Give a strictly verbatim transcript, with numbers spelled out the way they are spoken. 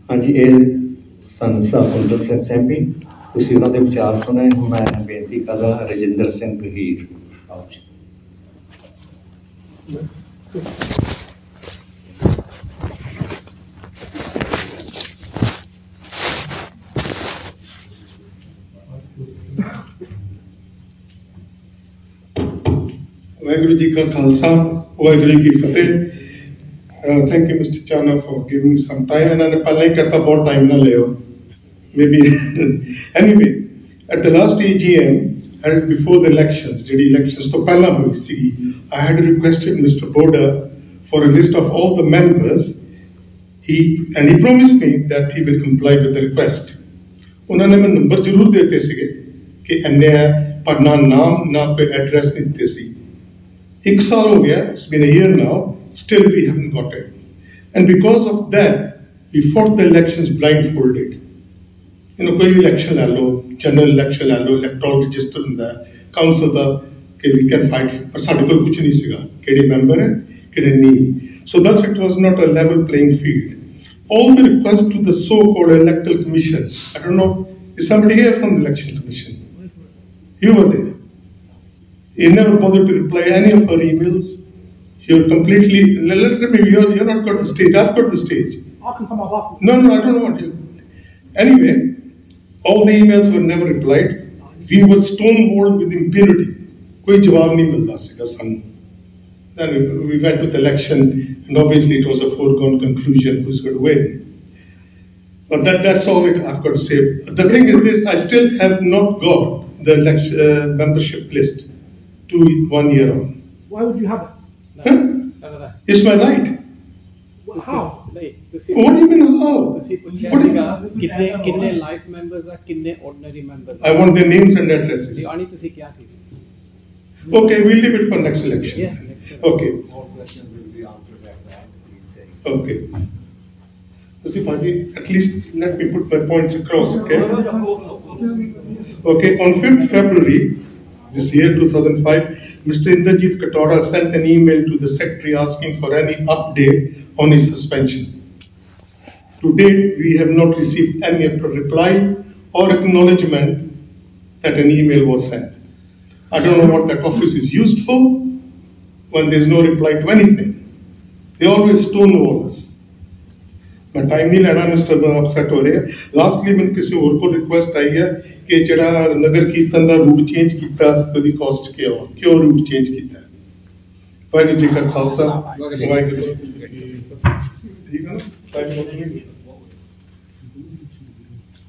ਹਾਂਜੀ, ਇਹ ਸੰਸਾ ਕੁੰਦਨ ਸਿੰਘ ਸੈਂਪੀ, ਤੁਸੀਂ ਉਹਨਾਂ ਦੇ ਵਿਚਾਰ ਸੁਣੇ। ਮੈਂ ਬੇਨਤੀ ਕਰਦਾ ਰਜਿੰਦਰ ਸਿੰਘ ਹੀਰ। ਆਓ ਜੀ। Vaheguru Ji Ka Khalsa, Vaheguru Ji Ki Fateh. Uh, thank you, Mister Chana, for giving me some time. And I पहले ही कहता बहुत time ना ले हो. Maybe anyway, at the last A G M held before the elections, the elections तो पहला हुई सी, I had requested Mister Boda for a list of all the members. He and he promised me that he will comply with the request. उन्होंने मैं number जरूर देते सीगे कि अन्य पर ना नाम ना कोई एड्रेस नहीं देते सी. एक साल हो गया, it's been a year now, still we haven't got it. And because of that, we fought the elections blindfolded. You know, कोई election ले लो, general election ले लो, electoral register ਹੁੰਦਾ है, council ਦਾ कि we can fight, पर साढ़े कोल कुछ नहीं सीगा, केड़े member है, केड़े नहीं. So thus it was not a level playing field. All the requests to the so-called electoral commission, I don't know, is somebody here from the election commission? You were there. You never bothered to reply any of her emails. You're completely, let me, you're, you're not got the stage, I've got the stage. I can come up. No, no, I don't know what you. Anyway, all the emails were never replied. We were stonewalled with impunity. कोई जवाब नहीं मिलता सीगा सानू. Then we, we went to the election, and obviously it was a foregone conclusion who's going to win. But that, that's all it, I've got to say. The thing is this, I still have not got the election, uh, membership list to one year on. Why would you have it? Huh? No, no, no. It's my right. How? What do you mean how? ਤੁਸੀਂ ਪੁੱਛਿਆ What do ਸੀਗਾ you- ਕਿੰਨੇ ਕਿੰਨੇ life members ਆ ਕਿੰਨੇ ordinary members I want their names and addresses. ਜੀ ਆਣੀ ਤੁਸੀਂ ਕਿਹਾ ਸੀ Okay, we'll leave it for next election. Yes, next election. Okay. All questions will be answered at that. Please take. Okay. Okay, Bhaji, at least let me put my points across, okay? Okay, on fifth February this year, two thousand five, Mister Inderjeet Katora sent an email to the secretary asking for any update on his suspension. To date, we have not received any reply or acknowledgement that an email was sent. I don't know what that office is used for when there's no reply to anything. They always stonewall us. मैं time नहीं लेना, mister upset हो रहे हैं. Lastly मैंने किसी और को रिक्वेस्ट आई है कि जड़ा नगर कीर्तन का रूट चेंज किया उसकी कॉस्ट क्या हो, क्यों रूट चेंज किया. वाहिगुरू जी का खालसा, वाहिगुरू जी की फतेह. ठीक है ना.